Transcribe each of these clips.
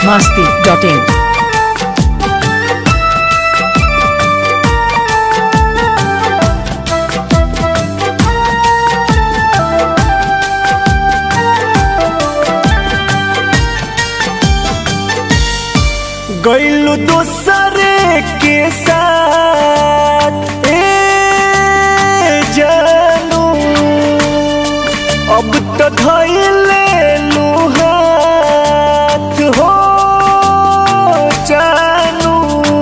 biharmasti.in गइलू दूसरे के साथ जानू अब तो धइले लू हाथ हो जानू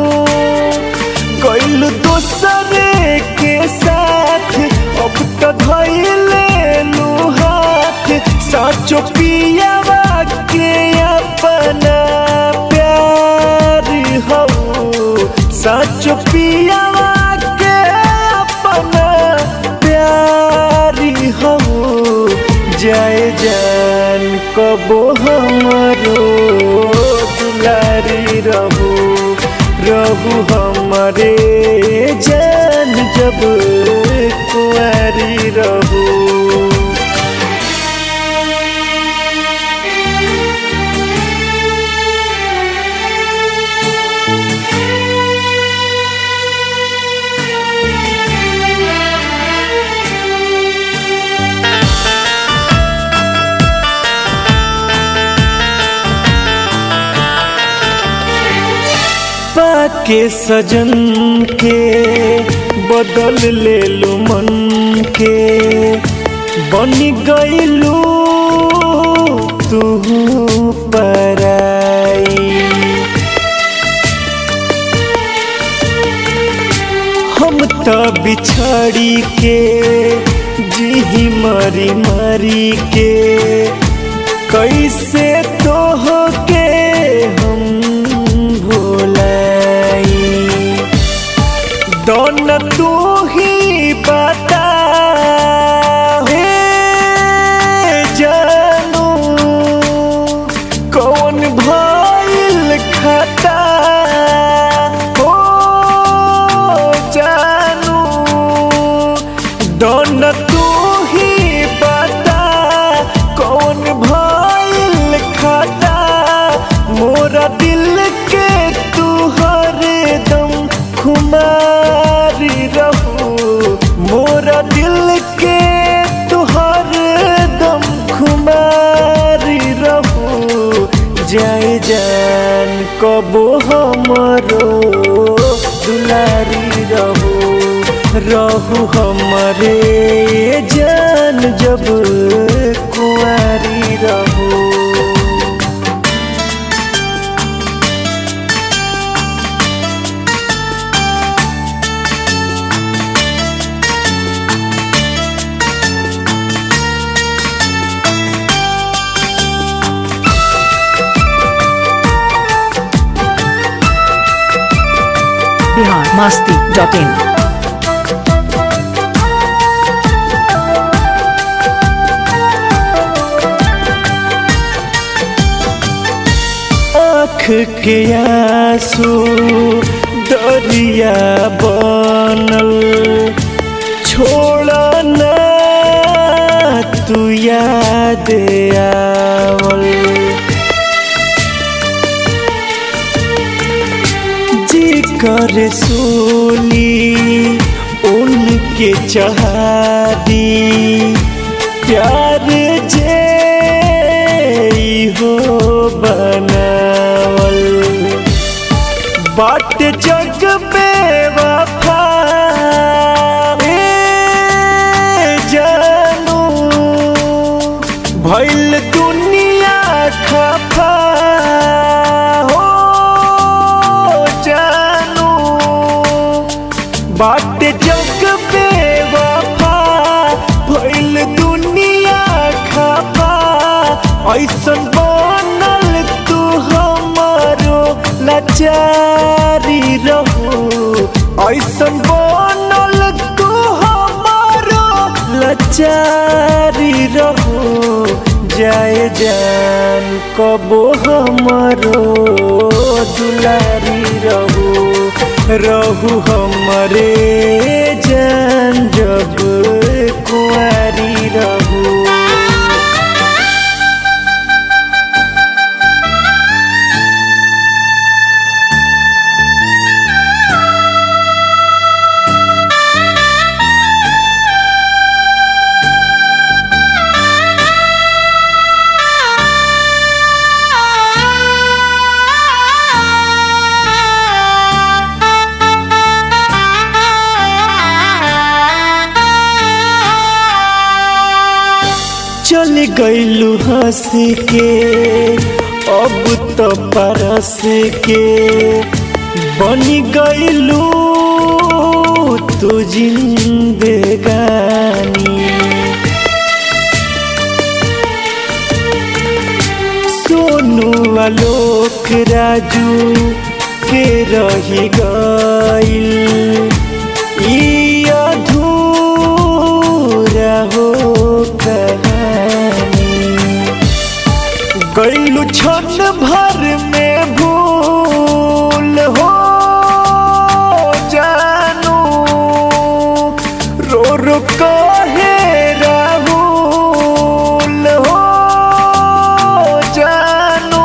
गइलू दूसरे के साथ अब तो धइले लू हाथ साचो पियावा के अपना हो सच पियावा के अपना प्यारी हो जाए जान कबो हमरो दुलारी रहू रहू हमारे जान जब कुंवारी रहू के सजन के बदल ले लू मन के बन गईलू तू पराई हम तो बिछड़ी के जी मरी मरी के कैसे तो हो के हम दोन तू ही बता है जानू कौन भइल खता हो जानू दोन तू ही बता कौन भइल खता मोरा दिल के तू हरदम खुमारी रहू मोरा दिल के तुहर दम खुमारी रहू जाए जान कबो हमरो दुलारी रहू रहू हमारे जान जब कुंवारी रहू biharmasti.in आँख के आंसू दरिया बनल छोड़ा ना तू याद आवल कर सोनी उनके चाहदी प्यार जे हो बनावल बाट जग पे वफा जानू भइल दुनिया खफा बाट जग पे वफा भइल दुनिया खफा ऐसन बनल तू हमारो लाचारी रहू ऐसन बनल तू हमारो लाचारी रहू जाए जान कबो हमारो दुलारी रहू रहू हमारे जान जब कुंवारी रहू चल गइलू हंस के अब तो परस के बन गइलू तू जिंदगानी। सोनू आलोक राजू के रही गइल ई अधूरा हो कहानी। गइलू क्षण भर में भूल हो जानू रो रो कहे राहुल हो जानू।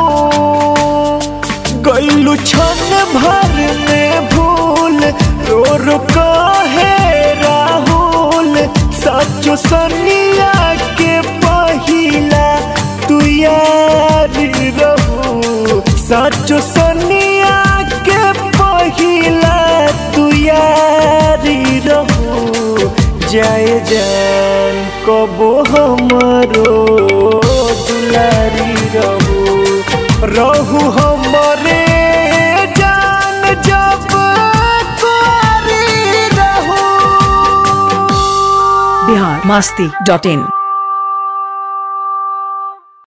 गइलू क्षण भर में भूल रो रो कहे राहुल सचो सनिया के पहिला तू यार रहू। सचो सनिया के पहिला तू यार रहू। जाए जान कबो हमरो दुलारी रहू। रहू हमरे जान जब कुंवारी रहू। biharmasti.in